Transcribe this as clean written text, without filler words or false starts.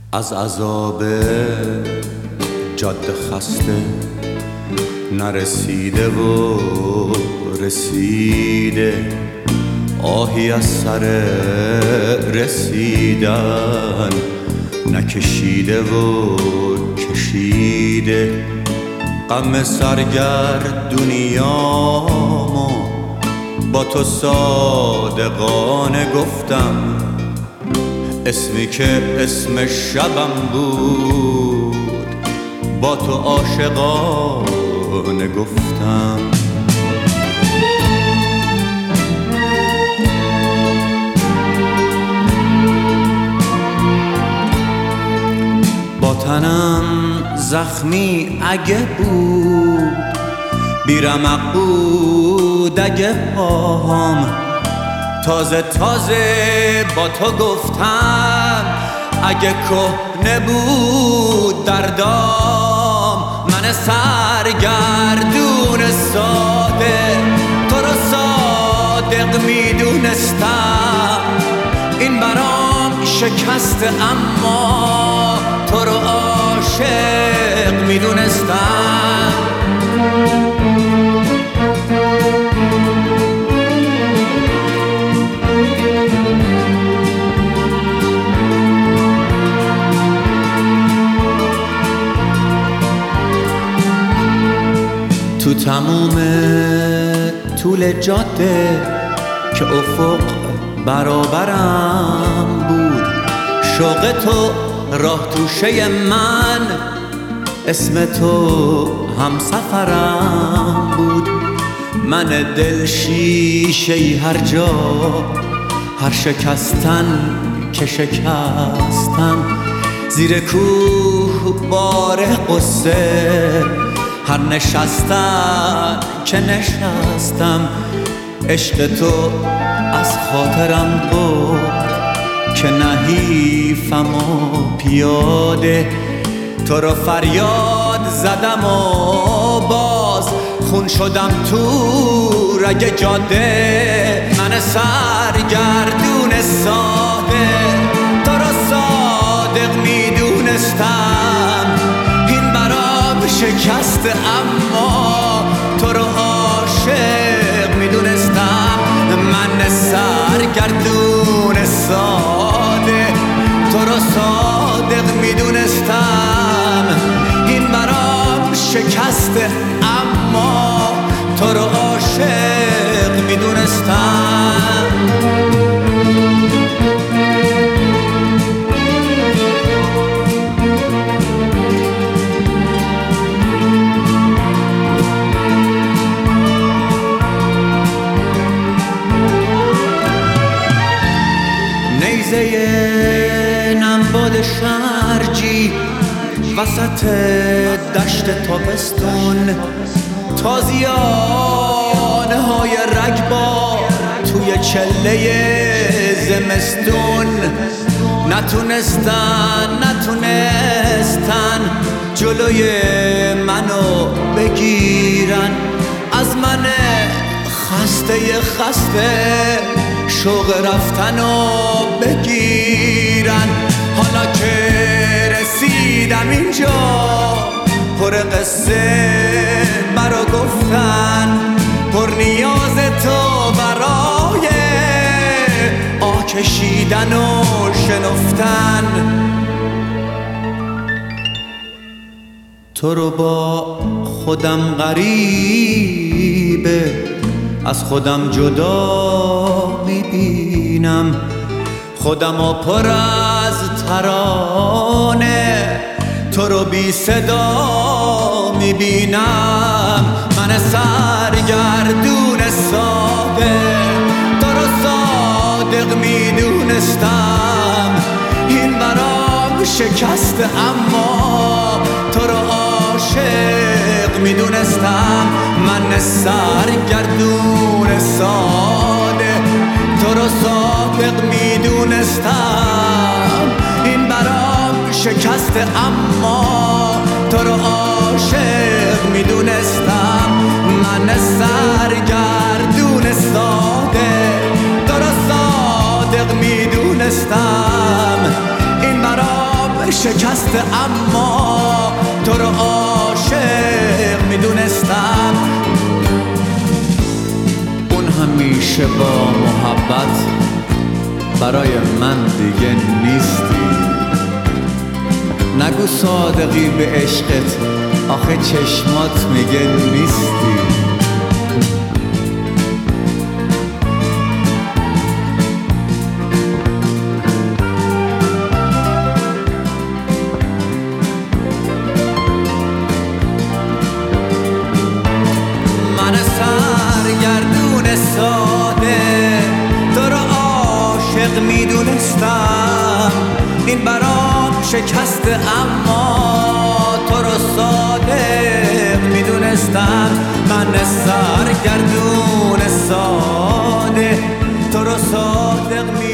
از عذاب جاده خسته نرسیده و رسیده، آهی از سر رسیدن نکشیده و کشیده. غم سرگردونیامو با تو صادقانه گفتم، اسمی که اسم شبم بود با تو عاشقانه گفتم. با تنم زخمی اگه بود، بیرمق بود اگه پاهام، تازه با تو گفتم اگه کهنه بود دردام. من سرگردون ساده تو رو صادق میدونستم، این برام شکسته اما تو رو عاشق میدونستم. تو تموم طول جاده که افق برابرم بود، شوق تو راه توشه من، اسم تو همسفرم بود. من دل شیشه‌ای هر جا، هر شکستن که شکستم، زیر کوه بار قصه، هر نشستن که نشستم. عشق تو از خاطرم بود که نحیفم و پیاده، تو رو فریاد زدم و باز خون شدم تو رگ جاده. من سرگردون ساده تو رو صادق میدونستم، این برام شکسته اما تو رو عاشق میدونستم. من سرگردون ساده تو رو صادق میدونستم، این برام شکسته اما تو رو عاشق میدونستم. نیزه نمباد شرجی وسط دشت تابستون، تازیانهای رگبار توی چله زمستون، نتونستن جلوی منو بگیرن، از من خسته شوق رفتنو بگیرن. حالا که رسیدم اینجا پر قصه برا گفتن، پر نیاز تو برای آه کشیدن و شنفتن. تو رو با خودم غریبه از خودم جدا میبینم، خودمو پر از ترانه تو رو بی صدا میبینم. من سرگردون ساده تو رو صادق میدونستم، این برام شکسته اما تو رو عاشق میدونستم. من سرگردون ساده تو رو صادق میدونستم، این برام شکسته اما تو رو عاشق میدونستم. من سرگردون ساده تو رو صادق میدونستم، این برام شکسته اما تو رو عاشق میدونستم. اون همیشه با محبت برای من دیگه نیستی. نگو صادقی به عشقت، آخه چشمات میگه نیستی. من سرگردون ساده تو رو عاشق میدونستم. این برام شکسته اما تو رو صادق میدونستم. من سرگردون ساده تو رو صادق میدونستم.